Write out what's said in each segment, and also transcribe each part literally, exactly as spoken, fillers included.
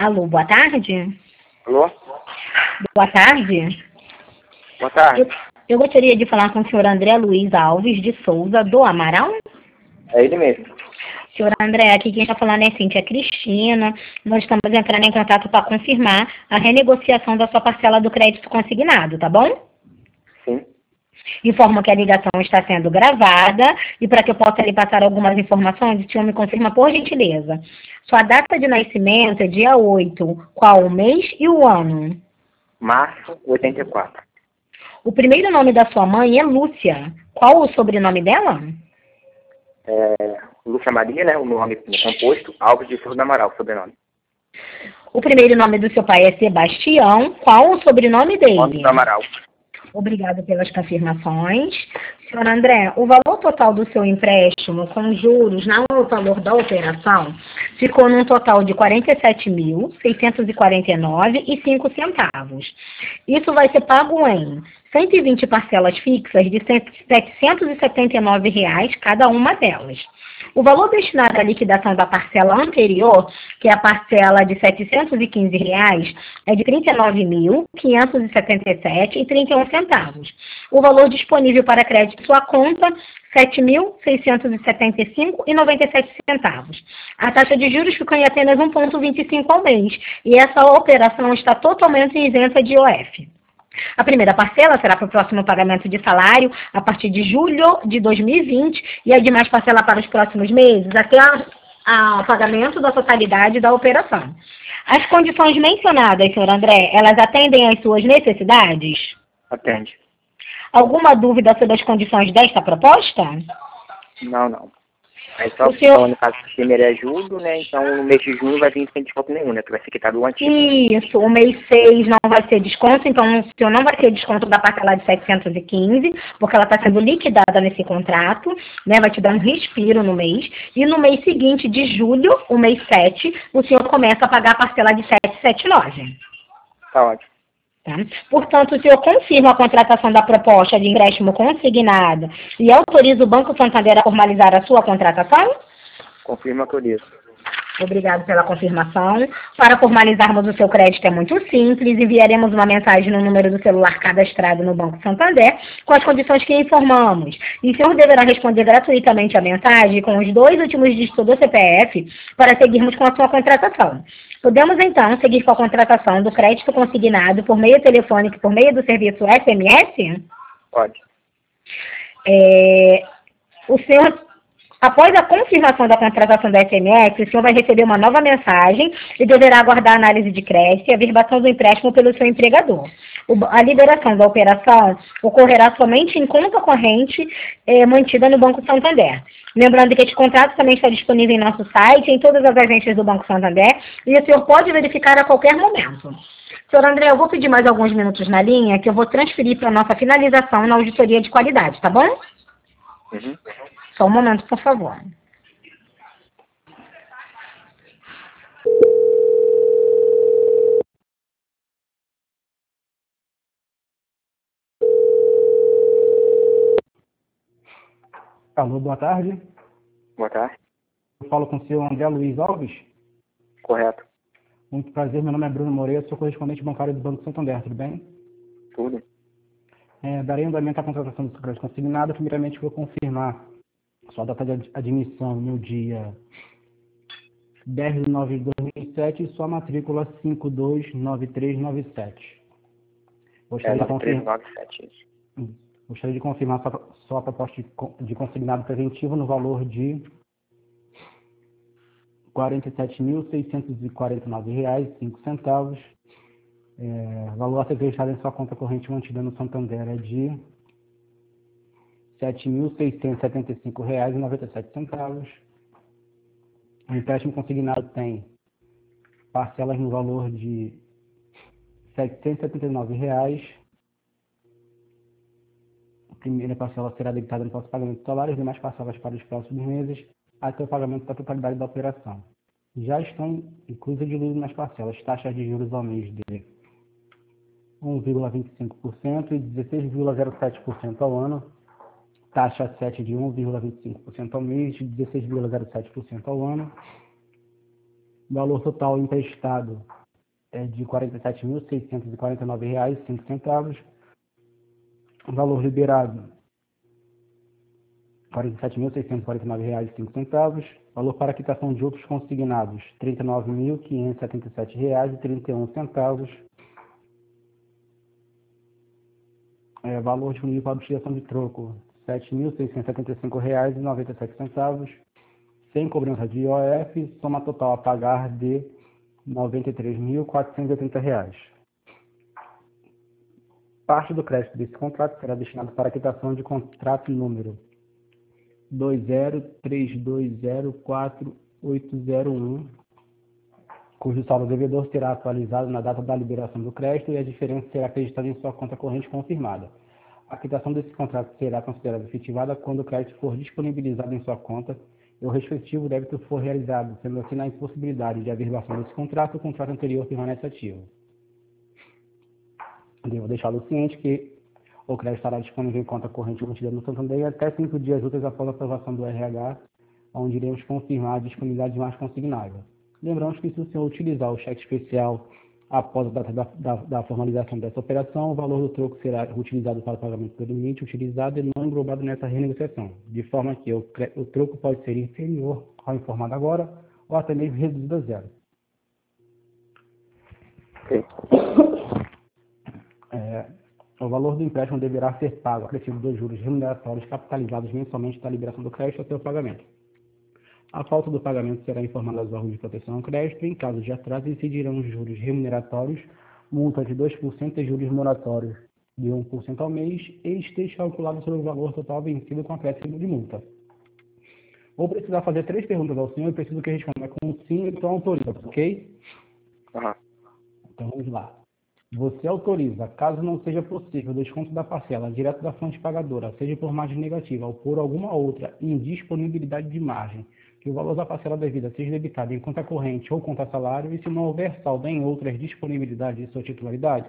Alô, boa tarde. Alô? Boa tarde. Boa tarde. Eu, eu gostaria de falar com o senhor André Luiz Alves de Souza, do Amaral. É ele mesmo. Senhor André, aqui quem está falando é a Cíntia Cristina. Nós estamos entrando em contato para confirmar a renegociação da sua parcela do crédito consignado, tá bom? Sim. Informo que a ligação está sendo gravada e para que eu possa lhe passar algumas informações, o senhor me confirma por gentileza. Sua data de nascimento é dia oito, qual o mês e o ano? Março, oitenta e quatro. O primeiro nome da sua mãe é Lúcia. Qual o sobrenome dela? É, Lúcia Maria, né? O nome composto. Alves de Souza do Amaral, sobrenome. O primeiro nome do seu pai é Sebastião. Qual o sobrenome Alves dele? do Amaral. Obrigada pelas confirmações. Senhor André, o valor total do seu empréstimo com juros, não o valor da operação, ficou num total de quarenta e sete mil, seiscentos e quarenta e nove reais e cinco centavos. Isso vai ser pago em cento e vinte parcelas fixas de setecentos e setenta e nove reais cada uma delas. O valor destinado à liquidação da parcela anterior, que é a parcela de setecentos e quinze reais, é de trinta e nove mil, quinhentos e setenta e sete reais e trinta e um centavos. O valor disponível para crédito em sua conta, sete mil, seiscentos e setenta e cinco reais e noventa e sete centavos. A taxa de juros ficou em apenas um vírgula vinte e cinco ao mês, e essa operação está totalmente isenta de I O F. A primeira parcela será para o próximo pagamento de salário a partir de julho de dois mil e vinte e a demais parcela para os próximos meses até o pagamento da totalidade da operação. As condições mencionadas, senhor André, elas atendem às suas necessidades? Atende. Alguma dúvida sobre as condições desta proposta? Não, não. Aí só O senhor... no caso do primeiro é julho, né? Então no mês de junho vai vir sem desconto nenhum, né? Que vai ser quitado o antigo. Isso, o mês seis não vai ter desconto, então o senhor não vai ter desconto da parcela de setecentos e quinze, porque ela está sendo liquidada nesse contrato, né? Vai te dar um respiro no mês. E no mês seguinte, de julho, o mês sete, o senhor começa a pagar a parcela de setecentos e setenta e nove. Tá ótimo. Tá? Portanto, o senhor confirma a contratação da proposta de empréstimo consignado e autoriza o Banco Santander a formalizar a sua contratação? Confirma que eu disse. Obrigado pela confirmação. Para formalizarmos o seu crédito é muito simples. Enviaremos uma mensagem no número do celular cadastrado no Banco Santander com as condições que informamos. E o senhor deverá responder gratuitamente a mensagem com os dois últimos dígitos do C P F para seguirmos com a sua contratação. Podemos, então, seguir com a contratação do crédito consignado por meio telefônico e por meio do serviço S M S? Pode. É, o senhor... Após a confirmação da contratação da S M S, o senhor vai receber uma nova mensagem e deverá aguardar a análise de crédito e a verbação do empréstimo pelo seu empregador. O, a liberação da operação ocorrerá somente em conta corrente eh, mantida no Banco Santander. Lembrando que este contrato também está disponível em nosso site, em todas as agências do Banco Santander, e o senhor pode verificar a qualquer momento. Senhor André, eu vou pedir mais alguns minutos na linha, que eu vou transferir para a nossa finalização na auditoria de qualidade, tá bom? Uhum. Só um momento, por favor. Alô, boa tarde. Boa tarde. Eu falo com o senhor André Luiz Alves. Correto. Muito prazer, meu nome é Bruno Moreira, sou correspondente bancário do Banco Santander, tudo bem? Tudo. É, darei andamento à contratação do seu crédito consignado. Primeiramente, vou confirmar sua data de admissão no dia dez de nove de dois mil e sete e sua matrícula cinco dois nove três nove sete. É Gostaria, de nove três confirmar, nove sete, isso. gostaria de confirmar sua, sua proposta de, con- de consignado preventivo no valor de quarenta e sete mil, seiscentos e quarenta e nove reais e cinco centavos. É, o valor a ser registrado em sua conta corrente mantida no Santander é de sete mil, seiscentos e setenta e cinco reais e noventa e sete centavos. O empréstimo consignado tem parcelas no valor de setecentos e setenta e nove reais. A primeira parcela será debitada no próximo pagamento do salário, as demais parcelas para os próximos meses, até o pagamento da totalidade da operação. Já estão inclusas de lucro nas parcelas taxas de juros ao mês de um vírgula vinte e cinco por cento e dezesseis vírgula zero sete por cento ao ano, taxa sete de um vírgula vinte e cinco por cento ao mês e dezesseis vírgula zero sete por cento ao ano, Valor total emprestado é de quarenta e sete mil, seiscentos e quarenta e nove reais e cinco centavos. Valor liberado, quarenta e sete mil, seiscentos e quarenta e nove reais e cinco centavos. Valor para quitação de outros consignados, trinta e nove mil, quinhentos e setenta e sete reais e trinta e um centavos. É, valor disponível para utilização de troco, sete mil, seiscentos e setenta e cinco reais e noventa e sete centavos. Sem cobrança de I O F, soma total a pagar de noventa e três mil, quatrocentos e oitenta reais. Parte do crédito desse contrato será destinado para a quitação de contrato número dois zero três dois zero quatro oito zero um, cujo saldo devedor será atualizado na data da liberação do crédito e a diferença será acreditada em sua conta corrente confirmada. A quitação desse contrato será considerada efetivada quando o crédito for disponibilizado em sua conta e o respectivo débito for realizado, sendo assim na impossibilidade de averbação desse contrato, o contrato anterior permanece ativo. Devo deixá-lo ciente que o crédito estará disponível em conta corrente mantida no Santander até cinco dias úteis após a aprovação do R H, onde iremos confirmar a disponibilidade de mais consignável. Lembramos que se o senhor utilizar o cheque especial após a data da, da, da formalização dessa operação, o valor do troco será utilizado para o pagamento do limite utilizado e não englobado nessa renegociação, de forma que o, o troco pode ser inferior ao informado agora ou até mesmo reduzido a zero. Ok. É, o valor do empréstimo deverá ser pago acrescido dos juros remuneratórios capitalizados mensalmente da liberação do crédito até o pagamento. A falta do pagamento será informada aos órgãos de proteção ao crédito. Em caso de atraso, incidirão os juros remuneratórios, multa de dois por cento e juros moratórios de um por cento ao mês, e esteja calculado sobre o valor total vencido com acréscimo de multa. Vou precisar fazer três perguntas ao senhor e preciso que responda com sim e com autoriza, ok? Uhum. Então vamos lá. Você autoriza, caso não seja possível o desconto da parcela direto da fonte pagadora, seja por margem negativa ou por alguma outra indisponibilidade de margem, que o valor da parcela devida seja debitado em conta corrente ou conta salário, e se não houver saldo em outras disponibilidades de sua titularidade?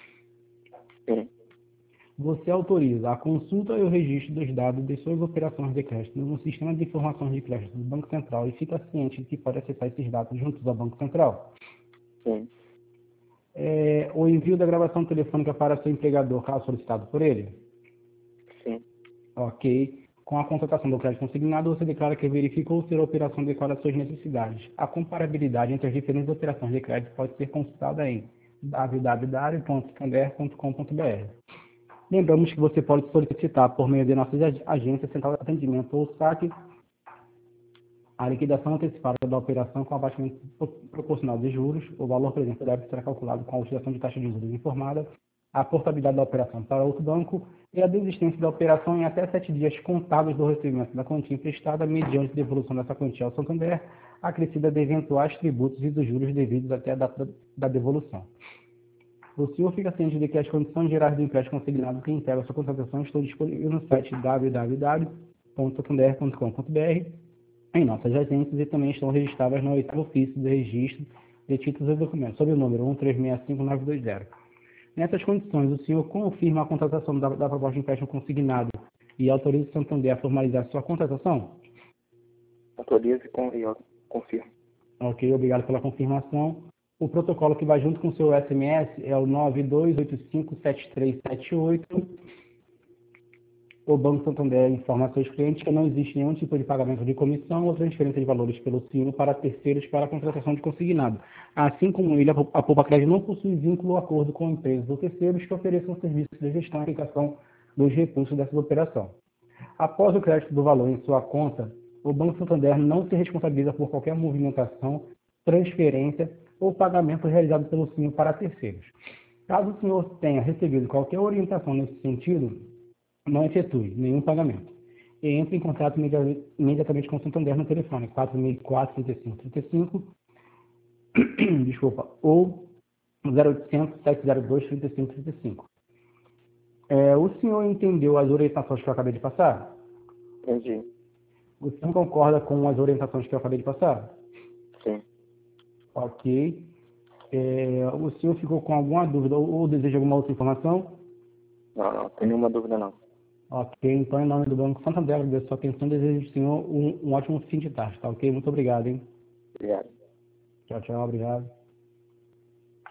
Sim. Você autoriza a consulta e o registro dos dados de suas operações de crédito no sistema de informações de crédito do Banco Central e fica ciente de que pode acessar esses dados juntos ao Banco Central? Sim. É, o envio da gravação telefônica para seu empregador, caso solicitado por ele? Sim. Ok. Com a contratação do crédito consignado, você declara que verificou ser a operação adequada às suas necessidades. A comparabilidade entre as diferentes operações de crédito pode ser consultada em w w w ponto santander ponto com ponto b r. Lembramos que você pode solicitar, por meio de nossas agências, Central de Atendimento ou SAC, a liquidação antecipada da operação com abatimento proporcional de juros. O valor presente deve ser calculado com a utilização de taxa de juros informada, a portabilidade da operação para outro banco e a desistência da operação em até sete dias contados do recebimento da quantia emprestada, mediante devolução dessa quantia ao Santander, acrescida de eventuais tributos e dos juros devidos até a data da devolução. O senhor fica ciente de que as condições gerais do empréstimo consignado que integram a sua contratação estão disponíveis no site w w w ponto santander ponto com ponto b r, em nossas agências, e também estão registradas no oitavo ofício de registro de títulos e documentos, sob o número um três seis cinco nove dois zero. Nessas condições, o senhor confirma a contratação da, da proposta de empréstimo consignado e autoriza o Santander a formalizar sua contratação? Autorize e eu confirmo. Ok, obrigado pela confirmação. O protocolo que vai junto com o seu S M S é o nove dois oito cinco sete três sete oito. O Banco Santander informa a seus clientes que não existe nenhum tipo de pagamento de comissão ou transferência de valores pelo senhor para terceiros para a contratação de consignado. Assim como ele, a Poupa Crédito não possui vínculo ou acordo com empresas ou terceiros que ofereçam serviços de gestão e aplicação dos recursos dessa operação. Após o crédito do valor em sua conta, o Banco Santander não se responsabiliza por qualquer movimentação, transferência ou pagamento realizado pelo senhor para terceiros. Caso o senhor tenha recebido qualquer orientação nesse sentido, não efetue nenhum pagamento e entre em contato imediatamente com o Santander no telefone quatro seis quatro, trinta e cinco, trinta e cinco desculpa, ou zero oitocentos, sete zero dois, trinta e cinco, trinta e cinco. É, o senhor entendeu as orientações que eu acabei de passar? Entendi. O senhor concorda com as orientações que eu acabei de passar? Sim. Ok. É, o senhor ficou com alguma dúvida ou, ou deseja alguma outra informação? Não, não, tem nenhuma dúvida não. Ok, então em nome do Banco Santander, agradeço a sua atenção e desejo ao senhor um, um ótimo fim de tarde, tá ok? Muito obrigado, hein? Obrigado. Tchau, tchau, obrigado.